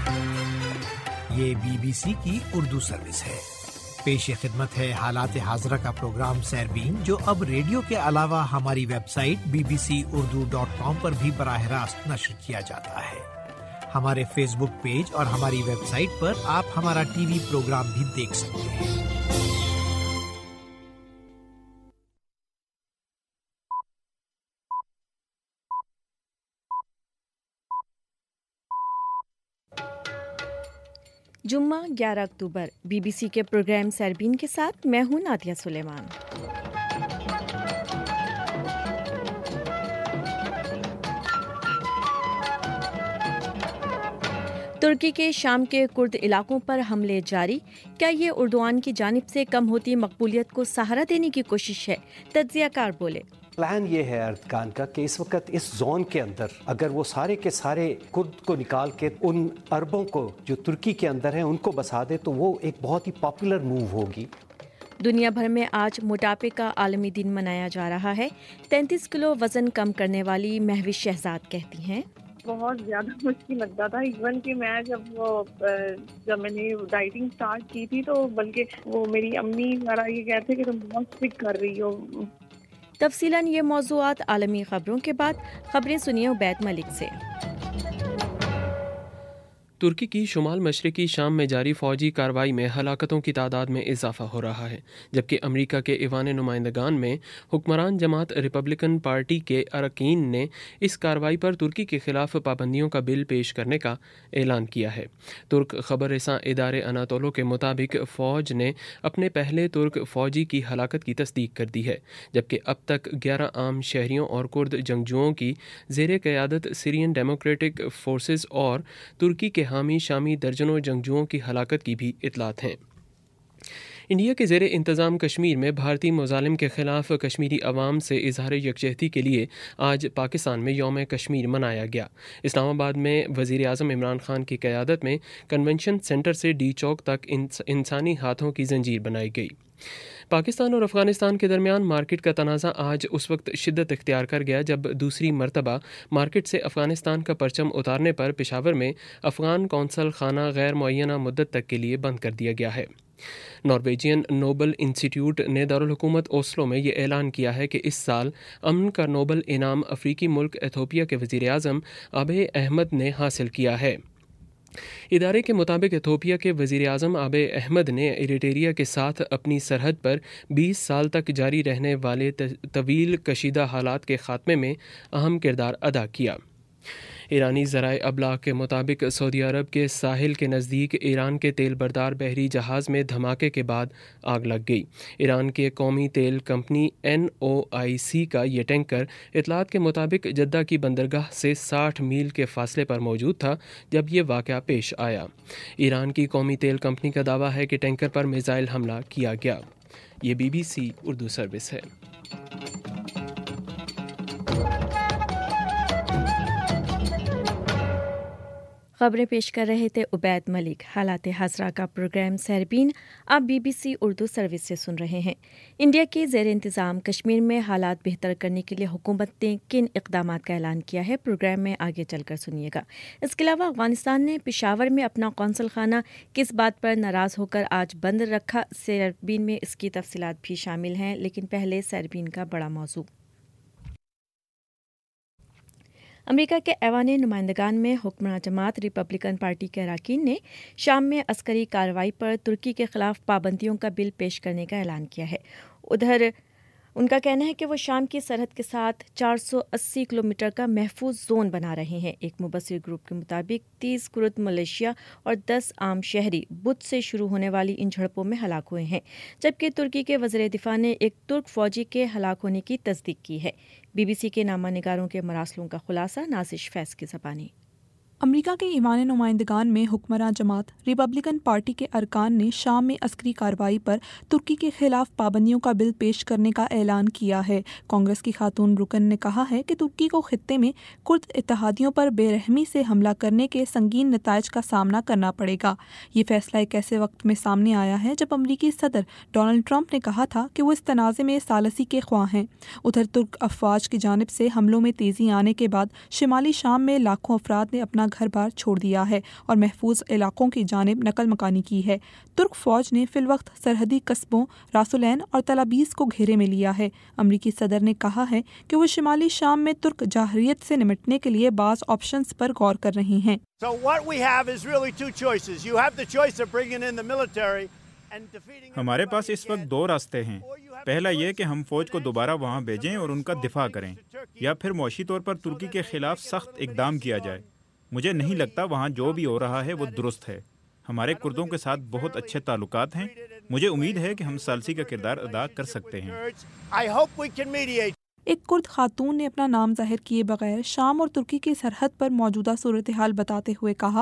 یہ BBC کی Urdu service ہے۔ پیش خدمت ہے حالات حاضرہ کا پروگرام سیربین، جو اب ریڈیو کے علاوہ ہماری ویب سائٹ bbcurdu.com پر بھی براہ راست نشر کیا جاتا ہے۔ ہمارے فیس بک پیج اور ہماری ویب سائٹ پر آپ ہمارا ٹی وی پروگرام بھی دیکھ سکتے ہیں۔ جمعہ 11 اکتوبر BBC کے پروگرام سیربین کے ساتھ میں ہوں نادیہ سلیمان۔ ترکی کے شام کے کرد علاقوں پر حملے جاری، کیا یہ اردوان کی جانب سے کم ہوتی مقبولیت کو سہارا دینے کی کوشش ہے؟ تجزیہ کار بولے پلان یہ ہے اردگان کا کہ اس وقت اس زون کے اندر اگر وہ سارے کے سارے کرد کو نکال کے ان عربوں کو جو ترکی کے اندر ہیں ان کو بسا دے تو وہ ایک بہت ہی پاپولر موو ہوگی۔ دنیا بھر میں آج موٹاپے کا عالمی دن منایا جا رہا ہے۔ 33 کلو وزن کم کرنے والی مہوش شہزاد کہتی ہیں بہت زیادہ مشکل لگتا تھا، ایون کہ میں جب میں نے ڈائٹنگ سٹارٹ کی تھی تو بلکہ وہ میری امی وغیرہ یہ کہتے کہ تم بہت اسٹرک کر رہی ہو۔ تفصیلاً یہ موضوعات عالمی خبروں کے بعد، خبریں سنیے عبید ملک سے۔ ترکی کی شمال مشرقی شام میں جاری فوجی کارروائی میں ہلاکتوں کی تعداد میں اضافہ ہو رہا ہے، جبکہ امریکہ کے ایوان نمائندگان میں حکمران جماعت ریپبلکن پارٹی کے اراکین نے اس کارروائی پر ترکی کے خلاف پابندیوں کا بل پیش کرنے کا اعلان کیا ہے۔ ترک خبر رساں ادارے اناتولو کے مطابق فوج نے اپنے پہلے ترک فوجی کی ہلاکت کی تصدیق کر دی ہے، جبکہ اب تک 11 عام شہریوں اور کرد جنگجوؤں کی زیر قیادت سیرین ڈیموکریٹک فورسز اور ترکی کے حامی شامی درجنوں جنگجوؤں کی ہلاکت کی بھی اطلاعات ہیں۔ انڈیا کے زیر انتظام کشمیر میں بھارتی مظالم کے خلاف کشمیری عوام سے اظہار یکجہتی کے لیے آج پاکستان میں یوم کشمیر منایا گیا۔ اسلام آباد میں وزیر اعظم عمران خان کی قیادت میں کنونشن سینٹر سے ڈی چوک تک انسانی ہاتھوں کی زنجیر بنائی گئی۔ پاکستان اور افغانستان کے درمیان مارکیٹ کا تنازع آج اس وقت شدت اختیار کر گیا جب دوسری مرتبہ مارکیٹ سے افغانستان کا پرچم اتارنے پر پشاور میں افغان قونصل خانہ غیر معینہ مدت تک کے لیے بند کر دیا گیا ہے۔ نارویجین نوبل انسٹیٹیوٹ نے دارالحکومت اوسلو میں یہ اعلان کیا ہے کہ اس سال امن کا نوبل انعام افریقی ملک ایتھوپیا کے وزیر اعظم آبے احمد نے حاصل کیا ہے۔ ادارے کے مطابق ایتھوپیا کے وزیر اعظم آبے احمد نے ایریٹریا کے ساتھ اپنی سرحد پر 20 سال تک جاری رہنے والے طویل کشیدہ حالات کے خاتمے میں اہم کردار ادا کیا۔ ایرانی ذرائع ابلاغ کے مطابق سعودی عرب کے ساحل کے نزدیک ایران کے تیل بردار بحری جہاز میں دھماکے کے بعد آگ لگ گئی۔ ایران کے قومی تیل کمپنی NOIC کا یہ ٹینکر اطلاعات کے مطابق جدہ کی بندرگاہ سے 60 میل کے فاصلے پر موجود تھا جب یہ واقعہ پیش آیا۔ ایران کی قومی تیل کمپنی کا دعویٰ ہے کہ ٹینکر پر میزائل حملہ کیا گیا۔ یہ BBC اردو سروس ہے۔ خبریں پیش کر رہے تھے عبید ملک۔ حالات حاضرہ کا پروگرام سیربین آپ BBC اردو سروس سے سن رہے ہیں۔ انڈیا کے زیر انتظام کشمیر میں حالات بہتر کرنے کے لیے حکومت نے کن اقدامات کا اعلان کیا ہے، پروگرام میں آگے چل کر سنیے گا۔ اس کے علاوہ افغانستان نے پشاور میں اپنا قونصل خانہ کس بات پر ناراض ہو کر آج بند رکھا، سیربین میں اس کی تفصیلات بھی شامل ہیں، لیکن پہلے سیربین کا بڑا موضوع۔ امریکہ کے ایوان نمائندگان میں حکمراں جماعت ریپبلکن پارٹی کے اراکین نے شام میں عسکری کارروائی پر ترکی کے خلاف پابندیوں کا بل پیش کرنے کا اعلان کیا ہے۔ ادھر ان کا کہنا ہے کہ وہ شام کی سرحد کے ساتھ 480 کلومیٹر کا محفوظ زون بنا رہے ہیں۔ ایک مبصر گروپ کے مطابق 30 کرد ملیشیا اور 10 عام شہری بدھ سے شروع ہونے والی ان جھڑپوں میں ہلاک ہوئے ہیں، جبکہ ترکی کے وزیر دفاع نے ایک ترک فوجی کے ہلاک ہونے کی تصدیق کی ہے۔ BBC کے نامہ نگاروں کے مراسلوں کا خلاصہ نازش فیض کی زبانی۔ امریکہ کے ایوان نمائندگان میں حکمراں جماعت ریپبلکن پارٹی کے ارکان نے شام میں عسکری کارروائی پر ترکی کے خلاف پابندیوں کا بل پیش کرنے کا اعلان کیا ہے۔ کانگریس کی خاتون رکن نے کہا ہے کہ ترکی کو خطے میں کرد اتحادیوں پر بے رحمی سے حملہ کرنے کے سنگین نتائج کا سامنا کرنا پڑے گا۔ یہ فیصلہ ایک ایسے وقت میں سامنے آیا ہے جب امریکی صدر ڈونلڈ ٹرمپ نے کہا تھا کہ وہ اس تنازع میں ثالثی کے خواہاں ہیں۔ ادھر ترک افواج کی جانب سے حملوں میں تیزی آنے کے بعد شمالی شام میں لاکھوں افراد نے اپنا گھر بار چھوڑ دیا ہے اور محفوظ علاقوں کی جانب نقل مکانی کی ہے۔ ترک فوج نے فی الوقت سرحدی قصبوں راسولین اور طلابیس کو گھیرے میں لیا ہے۔ امریکی صدر نے کہا ہے کہ وہ شمالی شام میں ترک جارحیت سے نمٹنے کے لیے بعض آپشنز پر غور کر رہے ہیں۔ So what we have is really two choices. You have the choice of bringing in the military and defeating. ہمارے پاس اس وقت دو راستے ہیں۔ پہلا یہ کہ ہم فوج کو دوبارہ وہاں بھیجیں اور ان کا دفاع کریں، یا پھر معاشی طور پر ترکی کے خلاف سخت اقدام کیا جائے۔ مجھے نہیں لگتا وہاں جو بھی ہو رہا ہے وہ درست ہے۔ ہمارے کردوں کے ساتھ بہت اچھے تعلقات ہیں۔ مجھے امید ہے کہ ہم ثالثی کا کردار ادا کر سکتے ہیں۔ I hope we can mediate. ایک کرد خاتون نے اپنا نام ظاہر کیے بغیر شام اور ترکی کی سرحد پر موجودہ صورتحال بتاتے ہوئے کہا،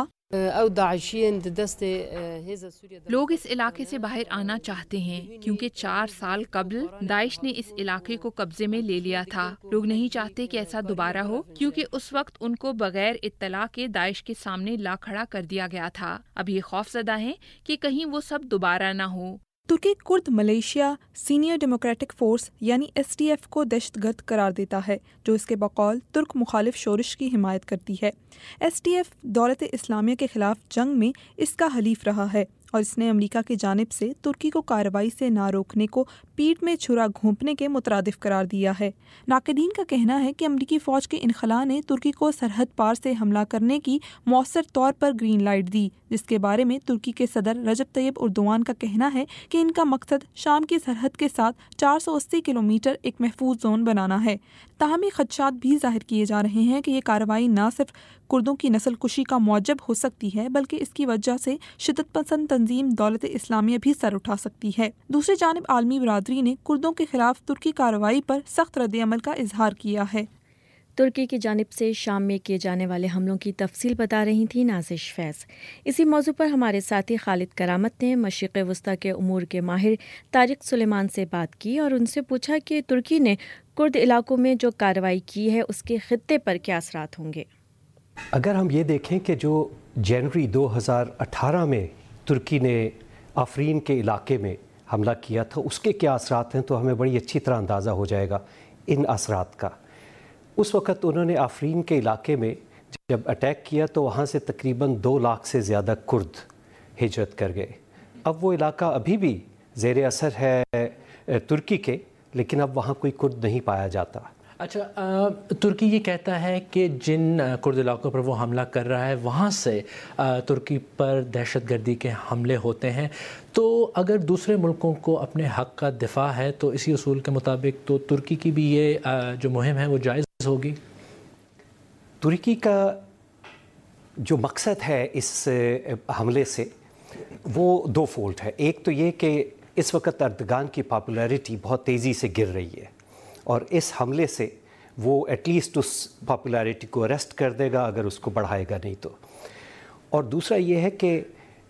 لوگ اس علاقے سے باہر آنا چاہتے ہیں کیونکہ 4 سال قبل داعش نے اس علاقے کو قبضے میں لے لیا تھا۔ لوگ نہیں چاہتے کہ ایسا دوبارہ ہو کیونکہ اس وقت ان کو بغیر اطلاع کے داعش کے سامنے لا کھڑا کر دیا گیا تھا۔ اب یہ خوف زدہ ہیں کہ کہیں وہ سب دوبارہ نہ ہو۔ ترکی کرد ملیشیا سینئر ڈیموکریٹک فورس یعنی SDF کو دہشت گرد قرار دیتا ہے، جو اس کے بقول ترک مخالف شورش کی حمایت کرتی ہے۔ SDF دولت اسلامیہ کے خلاف جنگ میں اس کا حلیف رہا ہے اور اس نے امریکہ کی جانب سے ترکی کو کارروائی سے نہ روکنے کو پیٹھ میں چھرا گھونپنے کے مترادف قرار دیا ہے۔ ناقدین کا کہنا ہے کہ امریکی فوج کے انخلاء نے ترکی کو سرحد پار سے حملہ کرنے کی مؤثر طور پر گرین لائٹ دی، جس کے بارے میں ترکی کے صدر رجب طیب اردوان کا کہنا ہے کہ ان کا مقصد شام کی سرحد کے ساتھ 480 کلومیٹر ایک محفوظ زون بنانا ہے۔ تاہم خدشات بھی ظاہر کیے جا رہے ہیں کہ یہ کارروائی نہ صرف کردوں کی نسل کشی کا موجب ہو سکتی ہے بلکہ اس کی وجہ سے شدت پسند تنظیم دولت اسلامیہ بھی سر اٹھا سکتی ہے۔ دوسری جانب عالمی برادری نے کردوں کے خلاف ترکی کارروائی پر سخت رد عمل کا اظہار کیا ہے۔ ترکی کی جانب سے شام میں کیے جانے والے حملوں کی تفصیل بتا رہی تھی نازش فیض۔ اسی موضوع پر ہمارے ساتھی خالد کرامت نے مشرق وسطیٰ کے امور کے ماہر طارق سلیمان سے بات کی اور ان سے پوچھا کہ ترکی نے کرد علاقوں میں جو کارروائی کی ہے اس کے خطے پر کیا اثرات ہوں گے۔ اگر ہم یہ دیکھیں کہ جو جنوری 2018 میں ترکی نے آفرین کے علاقے میں حملہ کیا تھا اس کے کیا اثرات ہیں تو ہمیں بڑی اچھی طرح اندازہ ہو جائے گا ان اثرات کا۔ اس وقت انہوں نے آفرین کے علاقے میں جب اٹیک کیا تو وہاں سے تقریباً 2 لاکھ سے زیادہ کرد ہجرت کر گئے۔ اب وہ علاقہ ابھی بھی زیر اثر ہے ترکی کے، لیکن اب وہاں کوئی کرد نہیں پایا جاتا۔ اچھا، ترکی یہ کہتا ہے کہ جن کرد علاقوں پر وہ حملہ کر رہا ہے وہاں سے ترکی پر دہشت گردی کے حملے ہوتے ہیں، تو اگر دوسرے ملکوں کو اپنے حق کا دفاع ہے تو اسی اصول کے مطابق تو ترکی کی بھی یہ جو مہم ہے وہ جائز ہوگی۔ ترکی کا جو مقصد ہے اس حملے سے وہ 2 فولڈ ہے۔ ایک تو یہ کہ اس وقت اردگان کی پاپولیرٹی بہت تیزی سے گر رہی ہے اور اس حملے سے وہ ایٹ لیسٹ اس پاپولیرٹی کو اریسٹ کر دے گا اگر اس کو بڑھائے گا نہیں تو۔ اور دوسرا یہ ہے کہ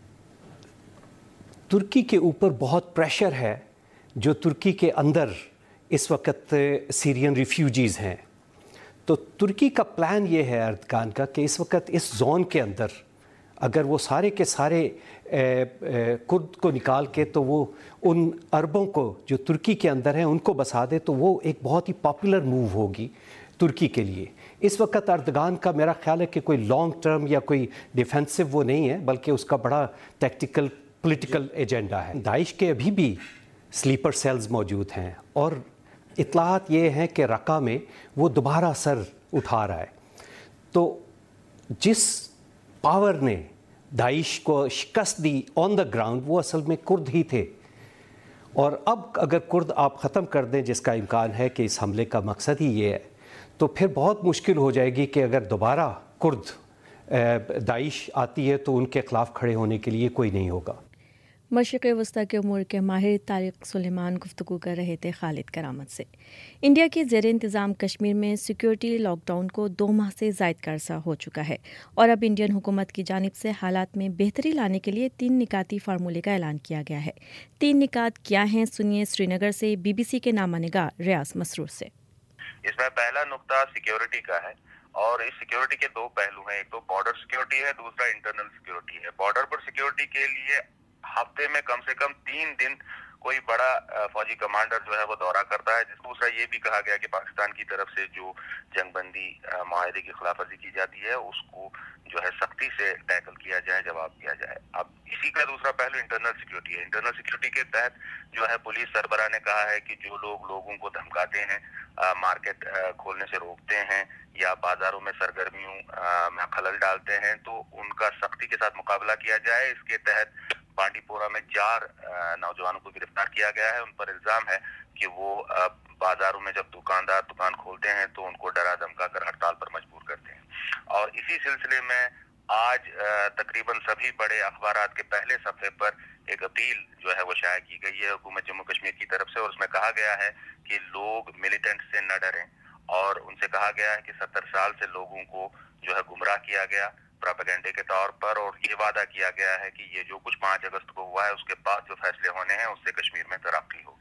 ترکی کے اوپر بہت پریشر ہے جو ترکی کے اندر اس وقت سیرین ریفیوجیز ہیں، تو ترکی کا پلان یہ ہے اردگان کا کہ اس وقت اس زون کے اندر اگر وہ سارے کے سارے کرد کو نکال کے تو وہ ان عربوں کو جو ترکی کے اندر ہیں ان کو بسا دے تو وہ ایک بہت ہی پاپولر موو ہوگی ترکی کے لیے۔ اس وقت اردگان کا میرا خیال ہے کہ کوئی لانگ ٹرم یا کوئی ڈیفینسو وہ نہیں ہے، بلکہ اس کا بڑا ٹیکٹیکل پولیٹیکل ایجنڈا ہے۔ داعش کے ابھی بھی سلیپر سیلز موجود ہیں اور اطلاعات یہ ہیں کہ رقہ میں وہ دوبارہ سر اٹھا رہا ہے۔ تو جس پاور نے داعش کو شکست دی آن دا گراؤنڈ وہ اصل میں کرد ہی تھے، اور اب اگر کرد آپ ختم کر دیں جس کا امکان ہے کہ اس حملے کا مقصد ہی یہ ہے، تو پھر بہت مشکل ہو جائے گی کہ اگر دوبارہ کرد داعش آتی ہے تو ان کے خلاف کھڑے ہونے کے لیے کوئی نہیں ہوگا۔ مشرق وسطیٰ کے امور کے ماہر طارق سلیمان گفتگو کر رہے تھے خالد کرامت سے۔ انڈیا کے زیر انتظام کشمیر میں سیکیورٹی لاک ڈاؤن کو 2 ماہ سے زائد کا عرصہ ہو چکا ہے اور اب انڈین حکومت کی جانب سے حالات میں بہتری لانے کے لیے 3 نکاتی فارمولے کا اعلان کیا گیا ہے۔ 3 نکات کیا ہیں، سنیے سری نگر سے BBC کے نامہ نگار ریاض مسرور سے۔ اس میں پہلا نقطہ سیکیورٹی کا ہے اور اس سیکیورٹی کے 2 پہلو ہیں، ایک تو بارڈر سیکیورٹی ہے، دوسرا انٹرنل سیکیورٹی ہے۔ بارڈر پر سیکیورٹی کے لیے ہفتے میں کم سے کم 3 دن کوئی بڑا فوجی کمانڈر جو ہے وہ دورہ کرتا ہے۔ دوسرا یہ بھی کہا گیا کہ پاکستان کی طرف سے جو جنگ بندی معاہدے کی خلاف ورزی کی جاتی ہے اس کو جو ہے سختی سے ٹیکل کیا جائے، جواب دیا جائے۔ اب اسی کا دوسرا پہلو انٹرنل سیکیورٹی ہے۔ انٹرنل سیکیورٹی کے تحت جو ہے پولیس سربراہ نے کہا ہے کہ جو لوگ لوگوں کو دھمکاتے ہیں، مارکیٹ کھولنے سے روکتے ہیں یا بازاروں میں سرگرمیوں میں خلل ڈالتے ہیں، تو ان کا سختی کے ساتھ مقابلہ کیا جائے۔ اس کے تحت بانڈی پورہ میں 4 نوجوانوں کو گرفتار کیا گیا ہے۔ ان پر الزام ہے کہ وہ بازاروں میں جب دکاندار دکان کھولتے ہیں تو ان کو ڈرا دھمکا کر ہڑتال پر مجبور کرتے ہیں۔ اور اسی سلسلے میں آج تقریباً سبھی بڑے اخبارات کے پہلے صفحے پر ایک اپیل جو ہے وہ شائع کی گئی ہے حکومت جموں کشمیر کی طرف سے، اور اس میں کہا گیا ہے کہ لوگ ملیٹنٹ سے نہ ڈریں، اور ان سے کہا گیا ہے کہ 70 سال سے لوگوں کو جو ہے گمراہ کیا گیا پروپیگنڈے کے طور پر، اور یہ وعدہ کیا گیا ہے کہ یہ جو کچھ 5 اگست کو ہوا ہے اس کے بعد جو فیصلے ہونے ہیں اس سے کشمیر میں ترقی ہوگی۔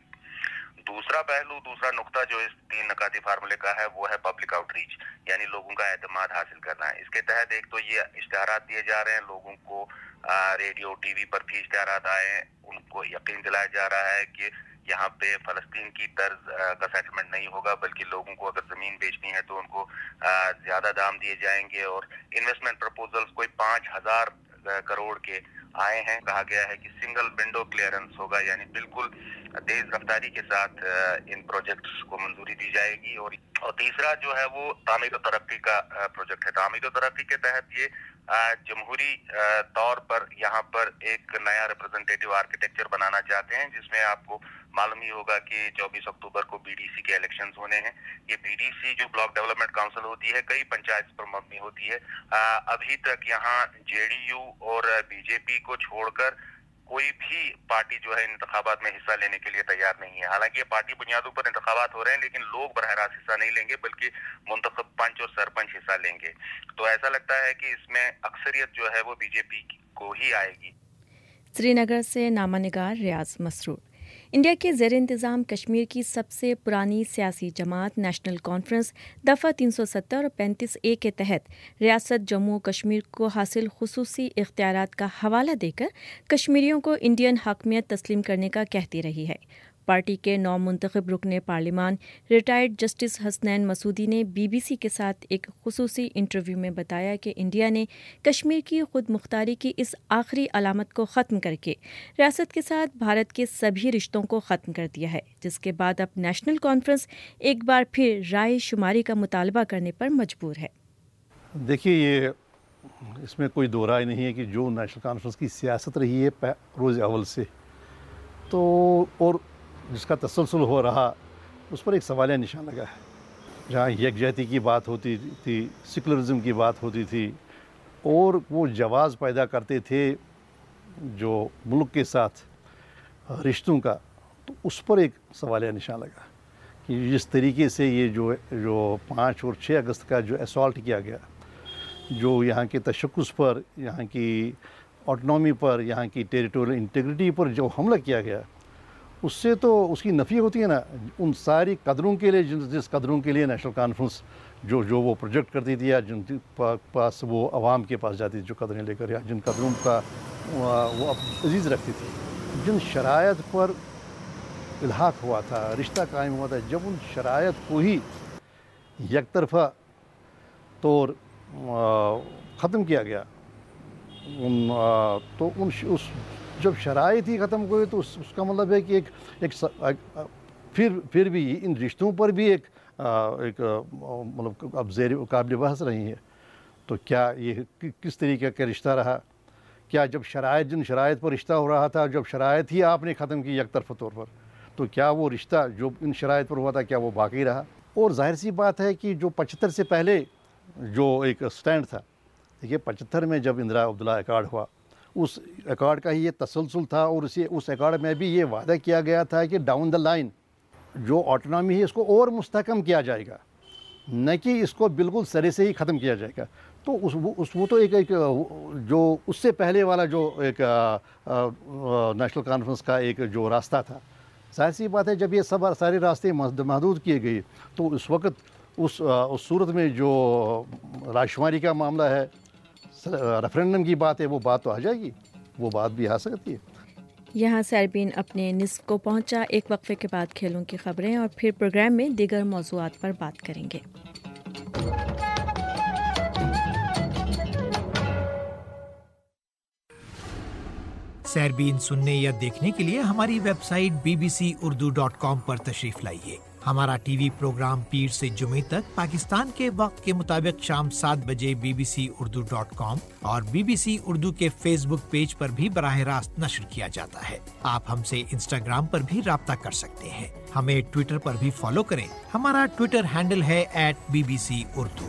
دوسرا پہلو، دوسرا نقطہ جو اس 3 نکاتی فارمولے کا ہے وہ ہے پبلک آؤٹ ریچ، یعنی لوگوں کا اعتماد حاصل کرنا ہے۔ اس کے تحت ایک تو یہ اشتہارات دیے جا رہے ہیں، لوگوں کو ریڈیو ٹی وی پر بھی اشتہارات آئے ہیں، ان کو یقین دلایا جا رہا ہے کہ یہاں پہ فلسطین کی طرز کا سیٹلمنٹ نہیں ہوگا، بلکہ لوگوں کو اگر زمین بیچنی ہے تو ان کو زیادہ دام دیے جائیں گے، اور انویسٹمنٹ پروپوزلز کوئی 5000 کروڑ کے آئے ہیں۔ کہا گیا ہے کہ سنگل ونڈو کلیئرنس ہوگا، یعنی بالکل تیز رفتاری کے ساتھ ان پروجیکٹس کو منظوری دی جائے گی۔ اور تیسرا جو ہے وہ تعمیر و ترقی کا پروجیکٹ ہے۔ تعمیر و ترقی کے تحت یہ جمہوری طور پر یہاں پر ایک نیا ریپرزنٹیٹیو آرکیٹیکچر بنانا چاہتے ہیں، جس میں آپ کو معلوم ہی ہوگا کہ 24 اکتوبر کو بی ڈی سی کے الیکشنز ہونے ہیں۔ یہ بی ڈی سی جو بلاک ڈیولپمنٹ کاؤنسل ہوتی ہے کئی پنچایت پر مبنی ہوتی ہے۔ ابھی تک یہاں جے ڈی یو اور بی جے پی کو چھوڑ کر کوئی بھی پارٹی جو ہے انتخابات میں حصہ لینے کے لیے تیار نہیں ہے۔ حالانکہ یہ پارٹی بنیادوں پر انتخابات ہو رہے ہیں، لیکن لوگ براہ راست حصہ نہیں لیں گے، بلکہ منتخب پنچ اور سرپنچ حصہ لیں گے۔ تو ایسا لگتا ہے کہ اس میں اکثریت جو ہے وہ بی جے پی کو ہی آئے گی۔ سری نگر سے نامہ نگار ریاض مسرور۔ انڈیا کے زیر انتظام کشمیر کی سب سے پرانی سیاسی جماعت نیشنل کانفرنس دفعہ 370 اور 35A کے تحت ریاست جموں کشمیر کو حاصل خصوصی اختیارات کا حوالہ دے کر کشمیریوں کو انڈین حاکمیت تسلیم کرنے کا کہتی رہی ہے۔ پارٹی کے نو منتخب رکن پارلیمان ریٹائرڈ جسٹس حسنین مسعودی نے بی بی سی کے ساتھ ایک خصوصی انٹرویو میں بتایا کہ انڈیا نے کشمیر کی خود مختاری کی اس آخری علامت کو ختم کر کے ریاست کے ساتھ بھارت کے سبھی رشتوں کو ختم کر دیا ہے، جس کے بعد اب نیشنل کانفرنس ایک بار پھر رائے شماری کا مطالبہ کرنے پر مجبور ہے۔ دیکھیے، یہ اس میں کوئی دو رائے نہیں ہے کہ جو نیشنل کانفرنس کی سیاست رہی ہے روز اول سے، تو اور جس کا تسلسل ہو رہا اس پر ایک سوالیہ نشان لگا ہے۔ جہاں یکجہتی کی بات ہوتی تھی، سیکولرزم کی بات ہوتی تھی، اور وہ جواز پیدا کرتے تھے جو ملک کے ساتھ رشتوں کا، تو اس پر ایک سوالیہ نشان لگا کہ جس طریقے سے یہ جو 5 اور 6 اگست کا جو اسالٹ کیا گیا، جو یہاں کے تشخص پر، یہاں کی آٹونومی پر، یہاں کی ٹیریٹوریل انٹیگریٹی پر جو حملہ کیا گیا، اس سے تو اس کی نفی ہوتی ہے نا ان ساری قدروں کے لیے جس قدروں کے لیے نیشنل کانفرنس جو وہ پروجیکٹ کرتی تھی، یا جن پاس وہ عوام کے پاس جاتی تھی جو قدریں لے کر، یا جن قدروں کا وہ عزیز رکھتی تھی، جن شرائط پر الحاق ہوا تھا، رشتہ قائم ہوا تھا، جب ان شرائط کو ہی یک طرفہ طور ختم کیا گیا، تو اس جب شرائط ہی ختم ہوئی تو اس کا مطلب ہے کہ پھر بھی ان رشتوں پر بھی ایک مطلب اب قابل بحث رہی ہے۔ تو کیا یہ کس طریقے کا رشتہ رہا؟ کیا جب جن شرائط پر رشتہ ہو رہا تھا، جب شرائط ہی آپ نے ختم کی یک طرفہ طور پر، تو کیا وہ رشتہ جو ان شرائط پر ہوا تھا کیا وہ باقی رہا؟ اور ظاہر سی بات ہے کہ جو 75 سے پہلے جو ایک سٹینڈ تھا، دیکھیے 75 میں جب اندرا عبداللہ ایکارڈ ہوا، اس ایکارڈ کا ہی یہ تسلسل تھا، اور اس ایکارڈ میں بھی یہ وعدہ کیا گیا تھا کہ ڈاؤن دا لائن جو آٹونومی ہے اس کو اور مستحکم کیا جائے گا، نہ کہ اس کو بالکل سرے سے ہی ختم کیا جائے گا۔ تو وہ تو ایک جو اس سے پہلے والا جو ایک نیشنل کانفرنس کا ایک جو راستہ تھا، ظاہر سی بات ہے جب یہ سارے راستے محدود کیے گئے تو اس وقت اس صورت میں جو رائے شماری کا معاملہ ہے، ریفرینڈم کی بات ہے، وہ بات تو آ جائے گی، وہ بات بھی آ سکتی ہے۔ یہاں سیربین اپنے نصف کو پہنچا، ایک وقفے کے بعد کھیلوں کی خبریں اور پھر پروگرام میں دیگر موضوعات پر بات کریں گے۔ सैरबीन सुनने या देखने के लिए हमारी वेबसाइट bbcurdu.com पर तशरीफ लाइए। हमारा टीवी प्रोग्राम पीर से जुमे तक पाकिस्तान के वक्त के मुताबिक शाम 7 बजे bbcurdu.com और BBC उर्दू के फेसबुक पेज पर भी बराह रास्त नश्र किया जाता है। आप हमसे इंस्टाग्राम पर भी राब्ता कर सकते हैं। हमें ट्विटर पर भी फॉलो करें। हमारा ट्विटर हैंडल है @BBC Urdu।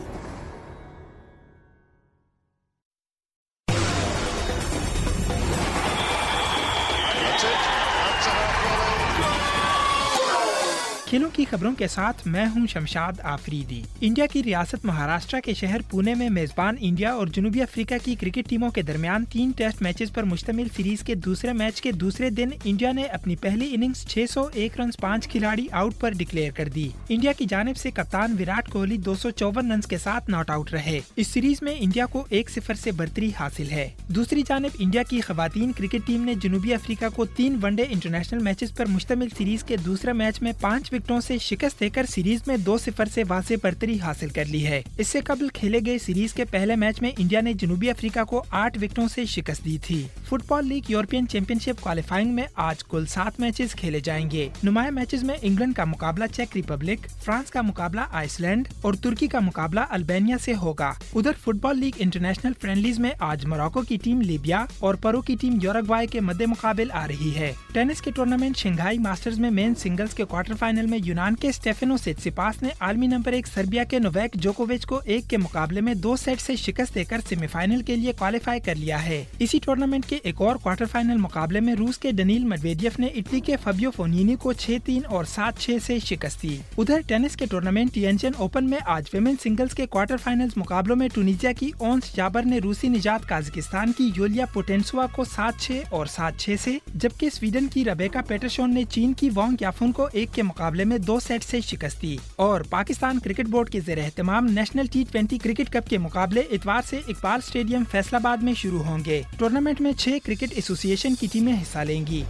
खेलों की खबरों के साथ मैं हूं शमशाद आफरीदी। इंडिया की रियासत महाराष्ट्र के शहर पुणे में मेजबान इंडिया और जनूबी अफ्रीका की क्रिकेट टीमों के दरमियान 3 टेस्ट मैचेस पर मुश्तमिल सीरीज के दूसरे मैच के दूसरे दिन इंडिया ने अपनी पहली इनिंग्स 601 रन 5 खिलाड़ी आउट पर डिक्लेयर कर दी। इंडिया की जानिब से कप्तान विराट कोहली 254 रन के साथ नॉट आउट रहे। इस सीरीज में इंडिया को 1-0 से बढ़तरी हासिल है। दूसरी जानिब इंडिया की खवातीन क्रिकेट टीम ने जनूबी अफ्रीका को 3 वनडे इंटरनेशनल मैचेस पर मुश्तमिल सीरीज के दूसरे मैच में 5 विकेटों से शिकस्त देकर सीरीज में 2-0 से वाज़े बढ़तरी हासिल कर ली है। इससे कबल खेले गए सीरीज के पहले मैच में इंडिया ने जनूबी अफ्रीका को 8 विकेटों से शिकस्त दी थी। Football league European championship qualifying में आज कुल 7 मैचेस खेले जाएंगे। नुमाया मैचेस में इंग्लैंड का मुकाबला चेक रिपब्लिक, फ्रांस का मुकाबला आइसलैंड और तुर्की का मुकाबला अल्बानिया से होगा। उधर फुटबॉल लीग इंटरनेशनल फ्रेंडलीज में आज मोरक्को की टीम लीबिया और पेरू की टीम यूरुग्वाय के मद्दे मुकाबिल आ रही है। टेनिस के टूर्नामेंट शंघाई मास्टर्स में मेन सिंगल्स के क्वार्टर फाइनल में यूनान के स्टेफेनो सिट्सिपास ने आलमी नंबर 1 सर्बिया के नोवाक जोकोविच को 1 के मुकाबले में 2 सेट से शिकस्त देकर सेमीफाइनल के लिए क्वालिफाई कर लिया है। इसी टूर्नामेंट के एक और क्वार्टर फाइनल मुकाबले में रूस के डनील मेदवेदेव ने इटली के फाबियो फोनिनी को 6-3 और 7-6 से शिकस्त दी। उधर टेनिस के टूर्नामेंट टिएनजिन ओपन में आज विमेन सिंगल्स के क्वार्टर फाइनल मुकाबलों में टूनिसिया की ओंस जाबर ने रूसी निजात काजाकिस्तान की यूलिया पोटेंसुआ को 7-6 और 7-6 से, जबकि स्वीडन की रेबेका पेटरसन ने चीन की वांग याफुन को 1 के मुकाबले में 2 सेट से शिकस्त दी। और पाकिस्तान क्रिकेट बोर्ड के ज़ेर एहतमाम नेशनल T20 क्रिकेट कप के मुकाबले इतवार से इकबाल स्टेडियम फैसलाबाद में शुरू होंगे। टूर्नामेंट में 6 क्रिकेट एसोसिएशन की टीमें हिस्सा लेंगी।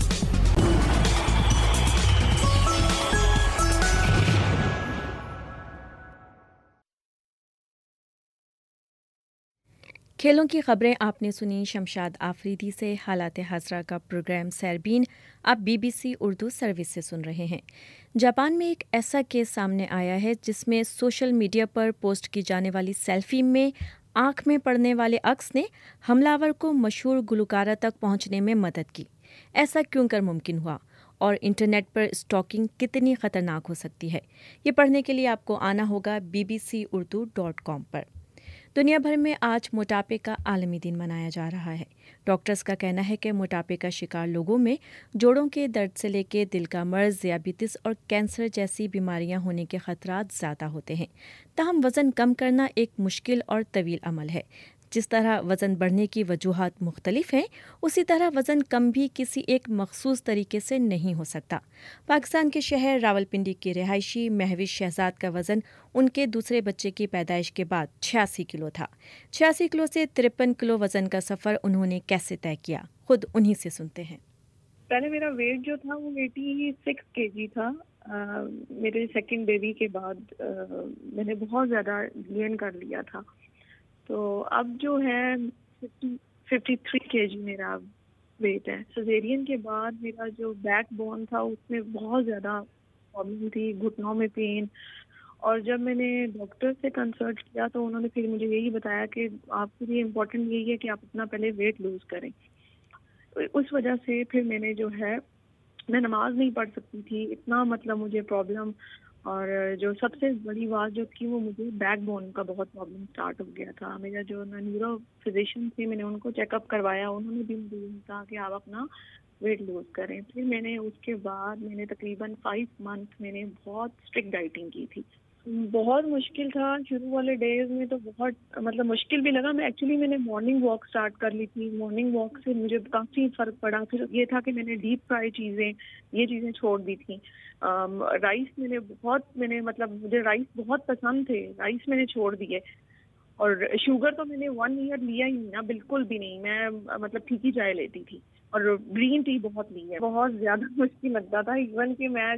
खेलों की खबरें आपने सुनी शमशाद आफरीदी से। हालात हाज़रा का प्रोग्राम सैरबीन आप BBC उर्दू सर्विस से सुन रहे हैं। जापान में एक ऐसा केस सामने आया है जिसमें सोशल मीडिया पर पोस्ट की जाने वाली सेल्फी में आँख में पड़ने वाले अक्स ने हमलावर को मशहूर गुलकारा तक पहुंचने में मदद की। ऐसा क्यों कर मुमकिन हुआ और इंटरनेट पर स्टॉकिंग कितनी ख़तरनाक हो सकती है, ये पढ़ने के लिए आपको आना होगा bbcurdu.com पर। दुनिया भर में आज मोटापे का आलमी दिन मनाया जा रहा है। डॉक्टर्स का कहना है कि मोटापे का शिकार लोगों में जोड़ों के दर्द से लेकर दिल का मर्ज, ज़ियाबितिस और कैंसर जैसी बीमारियां होने के खतरात ज़्यादा होते हैं। ताहम वज़न कम करना एक मुश्किल और तवील अमल है। जिस तरह वज़न बढ़ने की वजूहात मुख्तलिफ हैं, उसी तरह वज़न कम भी किसी एक मखसूस तरीके से नहीं हो सकता। पाकिस्तान के शहर रावलपिंडी के रिहायशी महविश शहजाद का वज़न उनके दूसरे बच्चे की पैदाइश के बाद 86 किलो था। 86 किलो से 53 किलो वज़न का सफ़र उन्होंने कैसे तय किया, खुद उन्हीं से सुनते हैं। पहले मेरा वेट जो था वो 86 kg था। मेरे सेकंड बेबी के बाद मैंने बहुत ज़्यादा गेन कर लिया था, तो अब जो है 53 kg मेरा वेट है। सजेरियन के बाद मेरा जो बैक बोन था उसमें बहुत ज़्यादा प्रॉब्लम थी, घुटनों में पेन। और जब मैंने डॉक्टर से कंसल्ट किया तो उन्होंने फिर मुझे यही बताया कि आपके लिए इम्पोर्टेंट यही है कि आप अपना पहले वेट लूज़ करें। उस वजह से फिर मैंने जो है, मैं नमाज नहीं पढ़ सकती थी, इतना मतलब मुझे प्रॉब्लम। और जो सबसे बड़ी बात जो थी वो मुझे बैक बोन का बहुत प्रॉब्लम स्टार्ट हो गया था। मेरा जो न्यूरो फिजिशियन थे, मैंने उनको चेकअप करवाया, उन्होंने भी मुझे कहा कि आप अपना वेट लूज़ करें। फिर मैंने उसके बाद मैंने तकरीबन 5 मंथ मैंने बहुत स्ट्रिक्ट डाइटिंग की थी। बहुत मुश्किल था शुरू वाले डेज में, तो बहुत मतलब मुश्किल भी लगा। मैंने मॉर्निंग वॉक स्टार्ट कर ली थी। मॉर्निंग वॉक से मुझे काफ़ी फ़र्क पड़ा। फिर ये था कि मैंने डीप फ्राई चीज़ें, ये चीज़ें छोड़ दी थी। राइस मुझे राइस बहुत पसंद थे, राइस मैंने छोड़ दिए। और शुगर तो मैंने 1 ईयर लिया ही नहीं ना, बिल्कुल भी नहीं। मैं मतलब फीकी चाय लेती थी और ग्रीन टी बहुत ली है। बहुत ज़्यादा मुश्किल लगता था। इवन कि मैं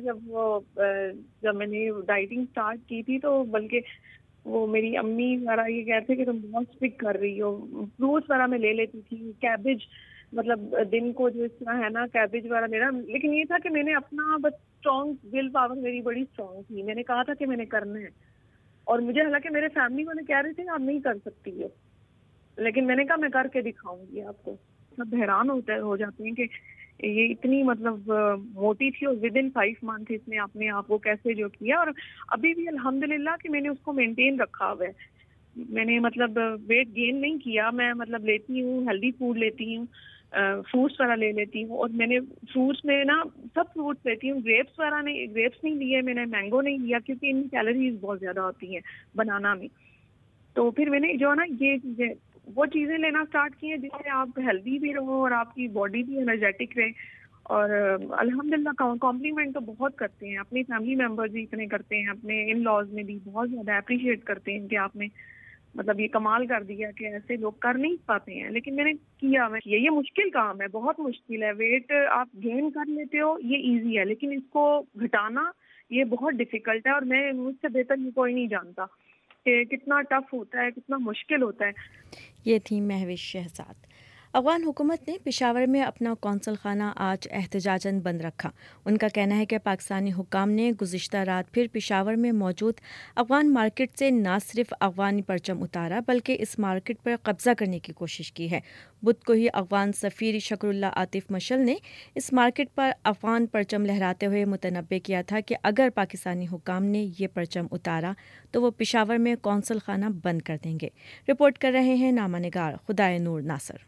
जब मैंने डाइटिंग स्टार्ट की थी तो बल्कि वो मेरी अम्मी वगैरह ये कहते कि तुम बहुत स्ट्रिक्ट कर रही हो। फ्रूट्स वगैरह मैं ले लेती थी, कैबेज مطلب دن کو جو اس طرح ہے نا کیبیج وغیرہ لینا. لیکن یہ تھا کہ میں نے اپنا بس اسٹرانگ ول پاور میری بڑی اسٹرانگ تھی. میں نے کہا تھا کہ میں نے کرنا ہے, اور مجھے حالانکہ میرے فیملی والے کہہ رہے تھے آپ نہیں کر سکتی ہو, لیکن میں نے کہا میں کر کے دکھاؤں گی آپ کو. سب حیران ہو جاتے ہیں کہ یہ اتنی مطلب موٹی تھی اور ود ان 5 months اس نے اپنے آپ کو کیسے جو کیا, اور ابھی بھی الحمدللہ کہ میں نے اس کو مینٹین رکھا ہوا ہے. میں نے مطلب ویٹ گین نہیں کیا, میں مطلب لیتی ہوں, ہیلدی فوڈ لیتی ہوں, فروٹس وغیرہ لے لیتی ہوں, اور میں نے فروٹس میں نا سب فروٹس لیتی ہوں. گریپس وغیرہ نہیں, گریپس نہیں لیے میں نے, مینگو نہیں لیا کیونکہ ان میں کیلوریز بہت زیادہ ہوتی ہیں بنانا میں. تو پھر میں نے جو ہے نا یہ چیزیں وہ چیزیں لینا اسٹارٹ کی ہیں جس سے آپ ہیلدی بھی رہو اور آپ کی باڈی بھی انرجیٹک رہے. اور الحمدللہ کمپلیمنٹ تو بہت کرتے ہیں, اپنی فیملی ممبر بھی اتنے کرتے ہیں, اپنے ان لاز میں بھی بہت زیادہ اپریشیٹ کرتے ہیں کہ آپ نے مطلب یہ کمال کر دیا کہ ایسے لوگ کر نہیں پاتے ہیں. لیکن میں نے کیا, یہ مشکل کام ہے, بہت مشکل ہے. ویٹ آپ گین کر لیتے ہو یہ ایزی ہے, لیکن اس کو گھٹانا یہ بہت ڈیفیکلٹ ہے, اور میں مجھ سے بہتر یہ کوئی نہیں جانتا کہ کتنا ٹف ہوتا ہے, کتنا مشکل ہوتا ہے. یہ تھی مہوش شہزاد. افغان حکومت نے پشاور میں اپنا قونصل خانہ آج احتجاجاً بند رکھا. ان کا کہنا ہے کہ پاکستانی حکام نے گزشتہ رات پھر پشاور میں موجود افغان مارکیٹ سے نہ صرف افغانی پرچم اتارا بلکہ اس مارکیٹ پر قبضہ کرنے کی کوشش کی ہے. بدھ کو ہی افغان سفیر شکر اللہ عاطف مشل نے اس مارکیٹ پر افغان پرچم لہراتے ہوئے متنبع کیا تھا کہ اگر پاکستانی حکام نے یہ پرچم اتارا تو وہ پشاور میں قونصل خانہ بند کر دیں گے. رپورٹ کر رہے ہیں نامہ نگار خدائے نور ناصر.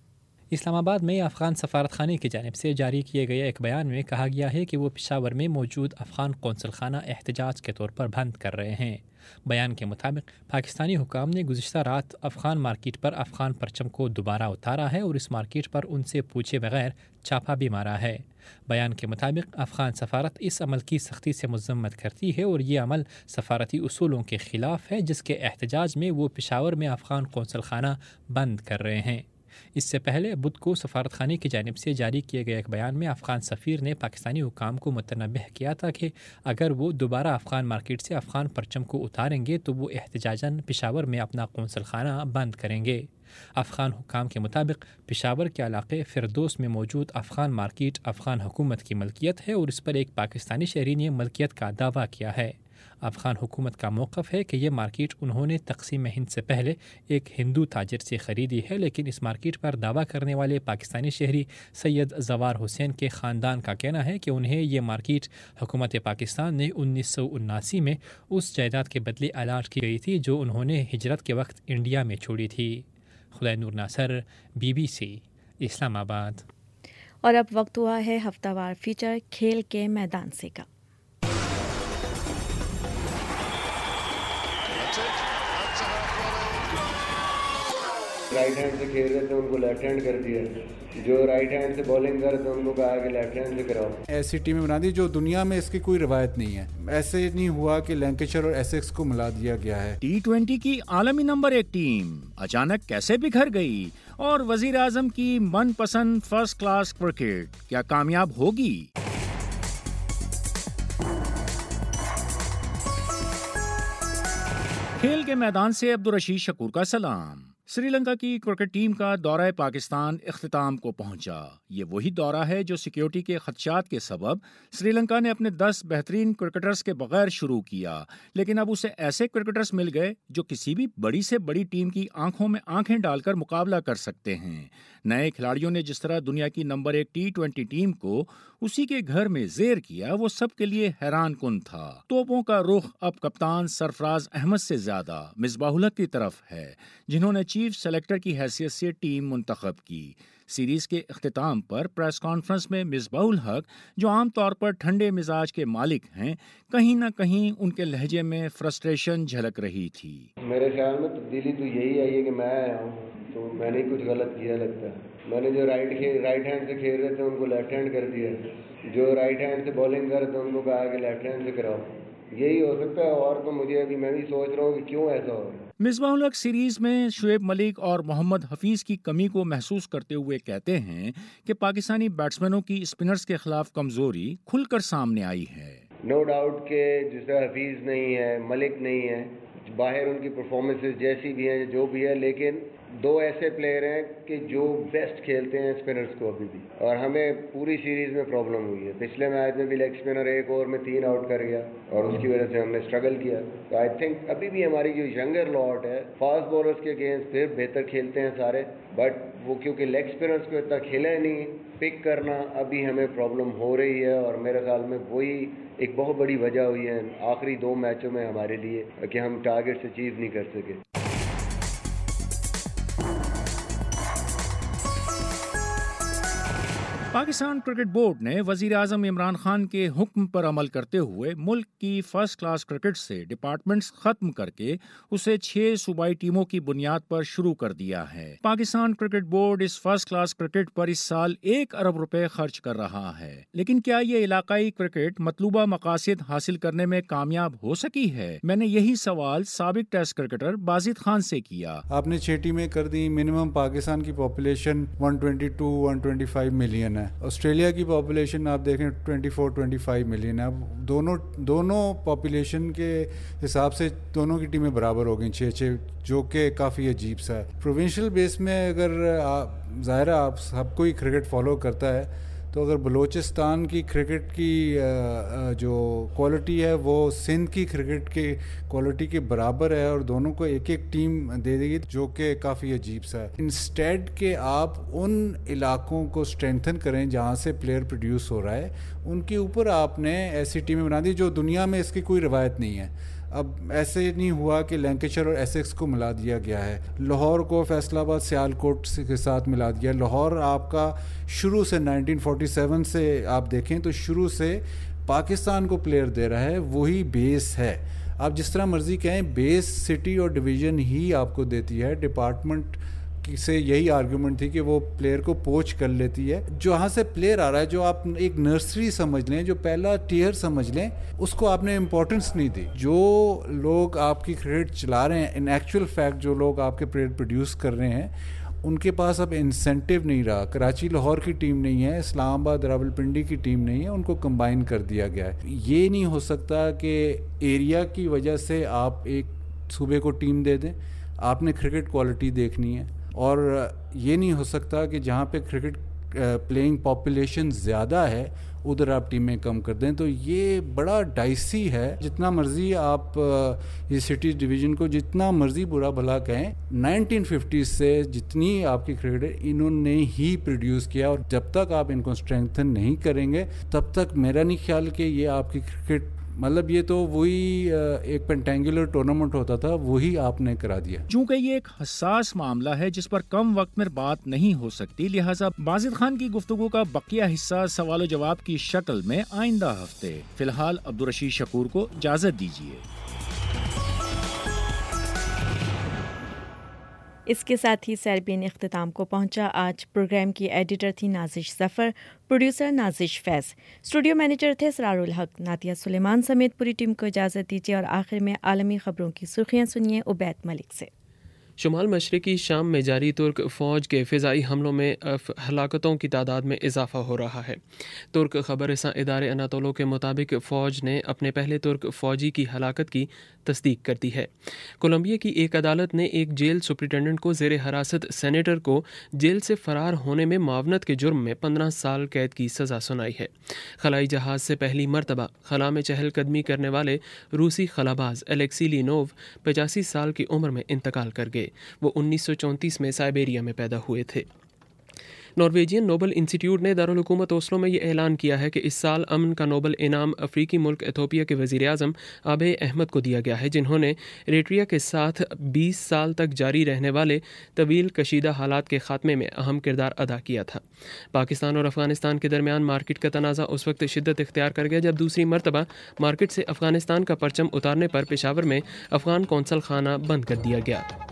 اسلام آباد میں افغان سفارت خانے کی جانب سے جاری کیے گئے ایک بیان میں کہا گیا ہے کہ وہ پشاور میں موجود افغان قونصل خانہ احتجاج کے طور پر بند کر رہے ہیں. بیان کے مطابق پاکستانی حکام نے گزشتہ رات افغان مارکیٹ پر افغان پرچم کو دوبارہ اتارا ہے اور اس مارکیٹ پر ان سے پوچھے بغیر چھاپا بھی مارا ہے. بیان کے مطابق افغان سفارت اس عمل کی سختی سے مذمت کرتی ہے اور یہ عمل سفارتی اصولوں کے خلاف ہے جس کے احتجاج میں وہ پشاور میں افغان قونصل خانہ بند کر رہے ہیں. اس سے پہلے بدھ کو سفارت خانے کی جانب سے جاری کیے گئے ایک بیان میں افغان سفیر نے پاکستانی حکام کو متنبہ کیا تھا کہ اگر وہ دوبارہ افغان مارکیٹ سے افغان پرچم کو اتاریں گے تو وہ احتجاجاً پشاور میں اپنا قونصل خانہ بند کریں گے. افغان حکام کے مطابق پشاور کے علاقے فردوس میں موجود افغان مارکیٹ افغان حکومت کی ملکیت ہے اور اس پر ایک پاکستانی شہری نے ملکیت کا دعویٰ کیا ہے. افغان حکومت کا موقف ہے کہ یہ مارکیٹ انہوں نے تقسیم ہند سے پہلے ایک ہندو تاجر سے خریدی ہے, لیکن اس مارکیٹ پر دعویٰ کرنے والے پاکستانی شہری سید زوار حسین کے خاندان کا کہنا ہے کہ انہیں یہ مارکیٹ حکومت پاکستان نے 1979 میں اس جائیداد کے بدلے الاٹ کی گئی تھی جو انہوں نے ہجرت کے وقت انڈیا میں چھوڑی تھی. خدائے نور ناصر, BBC, اسلام آباد. اور اب وقت ہوا ہے ہفتہ وار فیچر کھیل کے میدان سے کا. رائٹ ہینڈ سے کھیل رہے تھے ان کو لیفٹ ہینڈ کر دیا, جو رائٹ ہینڈ سے بولنگ کر رہے تھے ان کو کہا کہ لیفٹ ہینڈ سے کراؤ. ایسی ٹیمیں بنا دی جو دنیا میں اس کی کوئی روایت نہیں ہے. ایسے نہیں ہوا کہ لینکیشر اور ایسیکس کو ملا دیا گیا ہے. T20 کی عالمی نمبر 1 ٹیم اچانک کیسے بکھر گئی, اور وزیر اعظم کی من پسند فرسٹ کلاس کرکٹ کیا کامیاب ہوگی؟ کھیل کے میدان سے عبدالرشید شکور کا سلام. سری لنکا کی کرکٹ ٹیم کا دورہ پاکستان اختتام کو پہنچا. یہ وہی دورہ ہے جو سیکیورٹی کے خدشات کے سبب سری لنکا نے اپنے 10 بہترین کرکٹرز کے بغیر شروع کیا, لیکن اب اسے ایسے کرکٹرز مل گئے جو کسی بھی بڑی سے بڑی ٹیم کی آنکھوں میں آنکھیں ڈال کر مقابلہ کر سکتے ہیں. نئے کھلاڑیوں نے جس طرح دنیا کی نمبر 1 T20 ٹیم کو اسی کے گھر میں زیر کیا وہ سب کے لیے حیران کن تھا. توپوں کا رخ اب کپتان سرفراز احمد سے زیادہ مصباح الحق کی طرف ہے, جنہوں نے چیف سلیکٹر کی حیثیت سے ٹیم منتخب کی. سیریز کے اختتام پر پریس کانفرنس میں مصباح الحق, جو عام طور پر ٹھنڈے مزاج کے مالک ہیں, کہیں نہ کہیں ان کے لہجے میں فرسٹریشن جھلک رہی تھی. میرے خیال میں تبدیلی تو یہی آئی ہے کہ میں آیا ہوں تو میں نے کچھ غلط کیا لگتا ہے. میں نے جو رائٹ ہینڈ سے کھیل رہے تھے ان کو لیفٹ ہینڈ کر دیا, جو رائٹ ہینڈ سے بولنگ کر رہے تھے ان کو کہا کہ لیفٹ ہینڈ سے کراؤ. یہی ہو سکتا ہے, اور تو مجھے ابھی میں بھی سوچ رہا ہوں کہ کیوں ایسا ہو رہا ہے. مصباح الحق سیریز میں شعیب ملک اور محمد حفیظ کی کمی کو محسوس کرتے ہوئے کہتے ہیں کہ پاکستانی بیٹسمینوں کی اسپنرز کے خلاف کمزوری کھل کر سامنے آئی ہے. نو ڈاؤٹ کہ جس طرح حفیظ نہیں ہے, ملک نہیں ہے, باہر ان کی پرفارمنسز جیسی بھی ہیں جو بھی ہے, لیکن دو ایسے پلیئر ہیں کہ جو بیسٹ کھیلتے ہیں اسپنرز کو ابھی بھی, اور ہمیں پوری سیریز میں پرابلم ہوئی ہے. پچھلے میچ میں بھی لیگ اسپنر ایک اوور میں 3 آؤٹ کر گیا اور اس کی وجہ سے ہم نے اسٹرگل کیا. تو آئی تھنک ابھی بھی ہماری جو ینگر لاٹ ہے فاسٹ بولرز کے اگینسٹ پھر بہتر کھیلتے ہیں سارے, بٹ وہ کیونکہ لیگ اسپنرز کو اتنا کھیلا نہیں, پک کرنا ابھی ہمیں پرابلم ہو رہی ہے. اور میرے خیال میں وہی ایک بہت بڑی وجہ ہوئی ہے آخری 2 میچوں میں ہمارے لیے کہ ہم ٹارگیٹس اچیو نہیں کر سکے. پاکستان کرکٹ بورڈ نے وزیر اعظم عمران خان کے حکم پر عمل کرتے ہوئے ملک کی فرسٹ کلاس کرکٹ سے ڈپارٹمنٹس ختم کر کے اسے 6 صوبائی ٹیموں کی بنیاد پر شروع کر دیا ہے. پاکستان کرکٹ بورڈ اس فرسٹ کلاس کرکٹ پر اس سال 1 ارب روپے خرچ کر رہا ہے. لیکن کیا یہ علاقائی کرکٹ مطلوبہ مقاصد حاصل کرنے میں کامیاب ہو سکی ہے؟ میں نے یہی سوال سابق ٹیسٹ کرکٹر بازید خان سے کیا. آپ نے 6 ٹیمیں کر دی, منیمم پاکستان کی پاپولیشن 122-125 ملین ہے. آسٹریلیا کی پاپولیشن آپ دیکھیں 24-25 ملین ہے. اب دونوں پاپولیشن کے حساب سے دونوں کی ٹیمیں برابر ہو گئیں 6-6, جو کہ کافی عجیب سا ہے. پروونشل بیس میں اگر ظاہر ہے آپ سب کوئی کرکٹ فالو کرتا ہے, تو اگر بلوچستان کی کرکٹ کی جو کوالٹی ہے وہ سندھ کی کرکٹ کی کوالٹی کے برابر ہے اور دونوں کو ایک ٹیم دے دے گی, جو کہ کافی عجیب سا ہے. انسٹیڈ کہ آپ ان علاقوں کو اسٹرینتھن کریں جہاں سے پلیئر پروڈیوس ہو رہا ہے, ان کے اوپر آپ نے ایسی ٹیمیں بنا دی جو دنیا میں اس کی کوئی روایت نہیں ہے. اب ایسے نہیں ہوا کہ لینکیشر اور ایسیکس کو ملا دیا گیا ہے, لاہور کو فیصل آباد سیالکوٹ کے ساتھ ملا دیا. لاہور آپ کا شروع سے 1947 سے آپ دیکھیں تو شروع سے پاکستان کو پلیئر دے رہا ہے, وہی بیس ہے. آپ جس طرح مرضی کہیں, بیس سٹی اور ڈویژن ہی آپ کو دیتی ہے. ڈپارٹمنٹ سے یہی آرگیومنٹ تھی کہ وہ پلیئر کو پوچ کر لیتی ہے. جہاں سے پلیئر آ رہا ہے, جو آپ ایک نرسری سمجھ لیں, جو پہلا ٹیئر سمجھ لیں, اس کو آپ نے امپورٹنس نہیں دی. جو لوگ آپ کی کرکٹ چلا رہے ہیں, ان ایکچوئل فیکٹ جو لوگ آپ کے پلیئر پروڈیوس کر رہے ہیں, ان کے پاس اب انسینٹیو نہیں رہا. کراچی لاہور کی ٹیم نہیں ہے, اسلام آباد راولپنڈی کی ٹیم نہیں ہے, ان کو کمبائن کر دیا گیا ہے. یہ نہیں ہو سکتا کہ ایریا کی وجہ سے آپ ایک صوبے کو ٹیم دے دیں. آپ نے کرکٹ کوالٹی دیکھنی ہے, اور یہ نہیں ہو سکتا کہ جہاں پہ کرکٹ پلیئنگ پاپولیشن زیادہ ہے ادھر آپ ٹیمیں کم کر دیں. تو یہ بڑا ڈائسی ہے. جتنا مرضی آپ یہ سٹی ڈویژن کو جتنا مرضی برا بھلا کہیں, 1950 سے جتنی آپ کی کرکٹ ہے انہوں نے ہی پروڈیوس کیا, اور جب تک آپ ان کو اسٹرینتھن نہیں کریں گے تب تک میرا نہیں خیال کہ یہ آپ کی کرکٹ, مطلب یہ تو وہی ایک پینٹینگولر ٹورنامنٹ ہوتا تھا, وہی آپ نے کرا دیا. چونکہ یہ ایک حساس معاملہ ہے جس پر کم وقت میں بات نہیں ہو سکتی, لہٰذا بازید خان کی گفتگو کا بقیہ حصہ سوال و جواب کی شکل میں آئندہ ہفتے. فی الحال عبدالرشید شکور کو اجازت دیجیے. اس کے ساتھ ہی سیربین اختتام کو پہنچا. آج پروگرام کی ایڈیٹر تھی Nazish Zafar, producer Nazish Faiz, studio manager تھے سرار الحق. ناتیہ سلیمان سمیت پوری ٹیم کو اجازت دیجیے, اور آخر میں عالمی خبروں کی سرخیاں سنیے عبید ملک سے. شمال مشرقی شام میں جاری ترک فوج کے فضائی حملوں میں ہلاکتوں کی تعداد میں اضافہ ہو رہا ہے. ترک خبر رساں ادارے اناتولو کے مطابق فوج نے اپنے پہلے ترک فوجی کی ہلاکت کی تصدیق کر دی ہے. کولمبیا کی ایک عدالت نے ایک جیل سپرنٹینڈنٹ کو زیر حراست سینیٹر کو جیل سے فرار ہونے میں معاونت کے جرم میں 15 سال قید کی سزا سنائی ہے. خلائی جہاز سے پہلی مرتبہ خلا میں چہل قدمی کرنے والے روسی خلاباز الیکسی لینوو 85 سال کی عمر میں انتقال کر گئے. وہ 1934 میں سائبیریا میں پیدا ہوئے تھے. نارویجین نوبل انسٹیٹیوٹ نے دارالحکومت اوسلو میں یہ اعلان کیا ہے کہ اس سال امن کا نوبل انعام افریقی ملک ایتھوپیا کے وزیر اعظم آبے احمد کو دیا گیا ہے, جنہوں نے ایریٹریا کے ساتھ 20 سال تک جاری رہنے والے طویل کشیدہ حالات کے خاتمے میں اہم کردار ادا کیا تھا. پاکستان اور افغانستان کے درمیان مارکیٹ کا تنازع اس وقت شدت اختیار کر گیا جب دوسری مرتبہ مارکیٹ سے افغانستان کا پرچم اتارنے پر پشاور میں افغان قونصل خانہ بند کر دیا گیا.